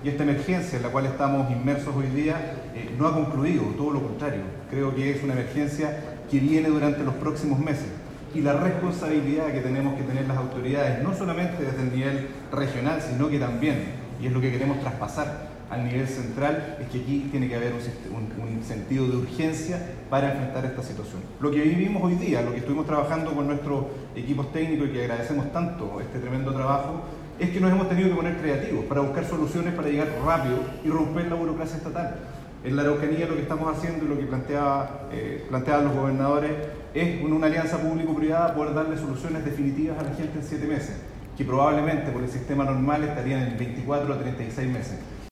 y esta emergencia en la cual estamos inmersos hoy día no ha concluido, todo lo contrario. Creo que es una emergencia que viene durante los próximos meses. Y la responsabilidad que tenemos que tener las autoridades, no solamente desde el nivel regional, sino que también, y es lo que queremos traspasar al nivel central, es que aquí tiene que haber un sentido de urgencia para enfrentar esta situación. Lo que vivimos hoy día, lo que estuvimos trabajando con nuestros equipos técnicos y que agradecemos tanto este tremendo trabajo, es que nos hemos tenido que poner creativos para buscar soluciones para llegar rápido y romper la burocracia estatal. En la Araucanía lo que estamos haciendo y lo que planteaban los gobernadores es una alianza público-privada poder darle soluciones definitivas a la gente en 7 meses, que probablemente por el sistema normal estarían en 24 a 36 meses.